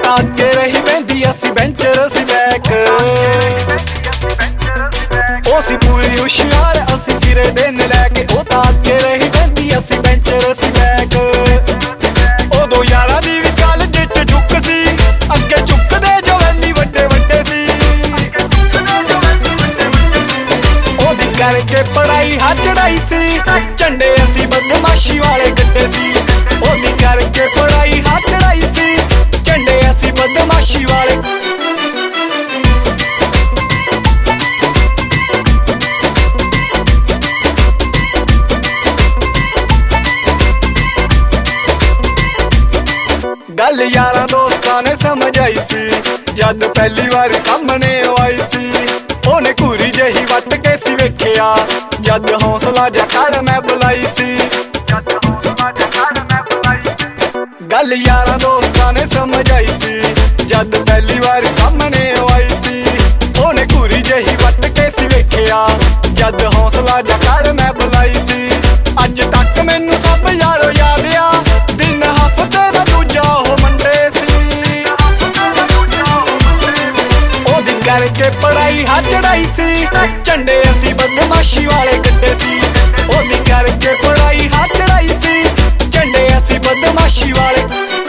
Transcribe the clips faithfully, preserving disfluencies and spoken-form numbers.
ਤਾਂ ਅੱਗੇ ਰਹੀ ਬਹਿੰਦੀ ਅਸੀਂ ਬੈਂਚਰ ਅਸੀਂ ਬੈਕ ਉਹ ਸੀ ਪੂਰੀ ਹੁਸ਼ਿਆਰ ਅਸੀਂ ਸਿਰੇ ਦੇ ਨਲੈਕ ਉਹ ਤਾਂ ਅੱਗੇ ਰਹੀ ਬਹਿੰਦੀ ਅਸੀਂ ਬੈਂਚਰ ਅਸੀਂ ਬੈਕ ਉਦੋਂ ਯਾਰਾਂ ਦੀ ਵੀ ਗੱਲ ਜਿੱਚ ਝੁੱਕ ਸੀ ਅੱਗੇ ਝੁੱਕਦੇ ਜੋ ਵੈਲੀ ਵੱਡੇ ਵੱਡੇ ਸੀ ਉਹਦੀ ਕਰਕੇ ਪੜਾਈ ਹੱਥ ਚੜਾਈ ਸੀ ਝੰਡੇ ਅਸੀਂ ਬਦਮਾਸ਼ੀ ਵਾਲੇ ਕੱਢੇ ਸੀ ਉਹਦੀ ਕਰਕੇ ਪੜਾਈ ਹੱਥ ਚੜਾਈ ਸੀ ਝੰਡੇ ਅਸੀਂ ਬਦਮਾਸ਼ੀ ਵਾਲੇ ਗੱਲ ਯਾਰਾਂ ਦੋਸਤਾਂ ਨੇ ਸਮਝ ਆਈ ਸੀ ਜਦ ਪਹਿਲੀ ਵਾਰੀ ਸਾਹਮਣੇ ਆਈ ਸੀ ਉਹਨੇ ਘੂਰੀ ਜਿਹੀ ਵੱਟ ਕੇ ਸੀ ਵੇਖਿਆ ਜਦ ਹੌਸਲਾ ਜਾ ਕਰ ਮੈਂ ਬੁਲਾਈ ਸੀ ਗੱਲ ਯਾਰਾਂ ਦੋਸਤਾਂ ਨੇ ਸਮਝ ਆਈ ਸੀ ਜਦ ਪਹਿਲੀ ਵਾਰੀ ਸਾਹਮਣੇ ਆਈ ਸੀ ਉਹਨੇ ਘੂਰੀ ਜਿਹੀ ਵੱਟ ਕੇ ਸੀ ਵੇਖਿਆ ਜਦ ਹੌਸਲਾ ਜਾ ਕਰ ਮੈਂ ਬੁਲਾਈ ਸੀ ਅੱਜ ਤੱਕ ਮੈਨੂੰ ਸਭ ਯਾਰੋ ਯਾਦ ਆ ਦਿਨ ਹਫ਼ਤੇ ਦਾ ਦੂਜਾ ਉਹ ਮੰਡੇ ਸੀ ਉਹਦੀ ਕਰਕੇ ਪੜਾਈ ਹੱਥ ਚੜਾਈ ਸੀ ਝੰਡੇ ਅਸੀਂ ਬਦਮਾਸ਼ੀ ਵਾਲੇ ਕੱਢੇ ਸੀ ਉਹਦੀ ਕਰਕੇ ਪੜਾਈ ਹੱਥ ਚੜਾਈ ਸੀ ਝੰਡੇ ਅਸੀਂ ਬਦਮਾਸ਼ੀ ਵਾਲੇ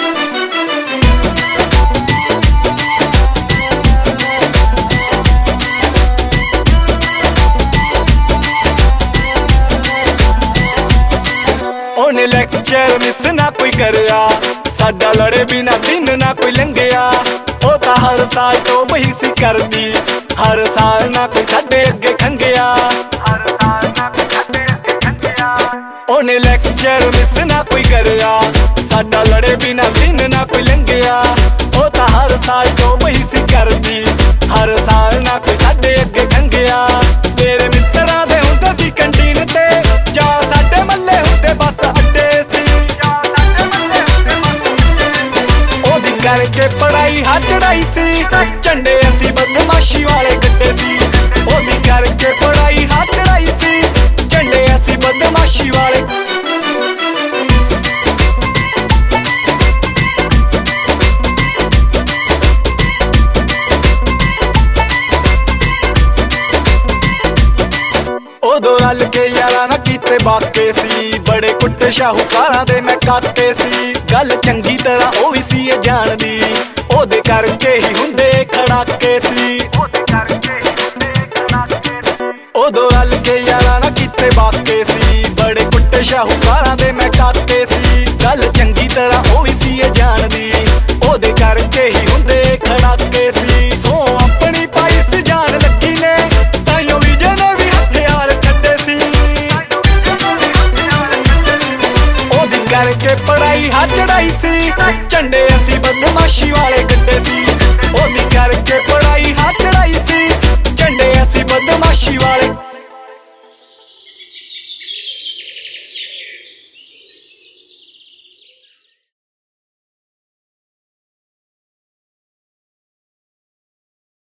ਉਹਨੇ ਲੈਕਚਰ ਮਿਸ ਨਾ ਕੋਈ ਕਰਿਆ ਸਾਡਾ ਲੜੇ ਬਿਨਾ ਦਿਨ ਨਾ ਕੋਈ ਲੰਘਿਆ ਉਹ ਤਾਂ ਹਰ ਸਾਲ ਤੋਂ ਬਹੀ ਸੀ ਕਰਦੀ ਹਰ ਸਾਲ ਨਾ ਕੋਈ ਸਾਡੇ ਅੱਗੇ ਖੰਗਿਆ ਉਹਨੇ ਲੈਕਚਰ ਮਿਸ ਨਾ ਕੋਈ ਕਰਿਆ ਸਾਡਾ ਲੜੇ ਬਿਨਾ ਦਿਨ ਨਾ ਕੋਈ ਲੰਘਿਆ ਉਹ ਤਾਂ ਹਰ ਸਾਲ ਤੋਂ ਬਹੀ ਸੀ ਕਰਦੀ ਹਰ ਸਾਲ ਨਾ ਕੋਈ ਸਾਡੇ ਅੱਗੇ ਖੰਗਿਆ ਤੇਰੇ ਮਿੱਤਰਾਂ ਦੇ ਹੁੰਦੇ ਸੀ ਕੰਟੀਨ ਤੇ ਜਾਂ ਸਾਡੇ ਮੱਲੇ ਹੁੰਦੇ ਬਸ ਅੱਡੇ ਸੀ ਉਹਦੀ ਕਰਕੇ ਪੜਾਈ ਹੱਥ ਚੜਾਈ ਸੀ ਝੰਡੇ ਅਸੀਂ ਬਦਮਾਸ਼ੀ ਵਾਲੇ ਕੱਢੇ ਸੀ ਉਹਦੀ ਕਰਕੇ ਪੜਾਈ ਹੱਥ ਚੜਾਈ ਸੀ ਝੰਡੇ ਅਸੀਂ ਬਦਮਾਸ਼ੀ ਵਾਲੇ ਉਦੋਂ ਰਲ ਕੇ ਯਾਰਾਂ ਨਾ ਕੀਤੇ ਬਾਕੇ ਸੀ ਬੜੇ ਕੁੱਟੇ ਸ਼ਾਹੂਕਾਰਾਂ ਦੇ ਮੈਂ ਕਾਕੇ ਸੀ ਗੱਲ ਚੰਗੀ ਤਰ੍ਹਾਂ ਉਹ ਵੀ ਸੀ ਇਹ ਜਾਣਦੀ ਉਹਦੇ ਕਰਕੇ ਹੀ ਹੁੰਦੇ ਖੜਾਕੇ ਸੀ ਉਦੋਂ ਰਲ ਕੇ ਯਾਰਾਂ ਨਾ ਕੀਤੇ ਬਾਕੇ ਸੀ ਬੜੇ ਕੁੱਟੇ ਸ਼ਾਹੂਕਾਰਾਂ ਦੇ ਮੈਂ ਕਾਕੇ ਸੀ ਗੱਲ ਚੰਗੀ ਤਰ੍ਹਾਂ ਉਹ ਵੀ ਸੀ ਇਹ ਜਾਣਦੀ ਉਹਦੇ ਕਰਕੇ ਹੀ ਹੁੰਦੇ ਖੜਾਕੇ ਸੀ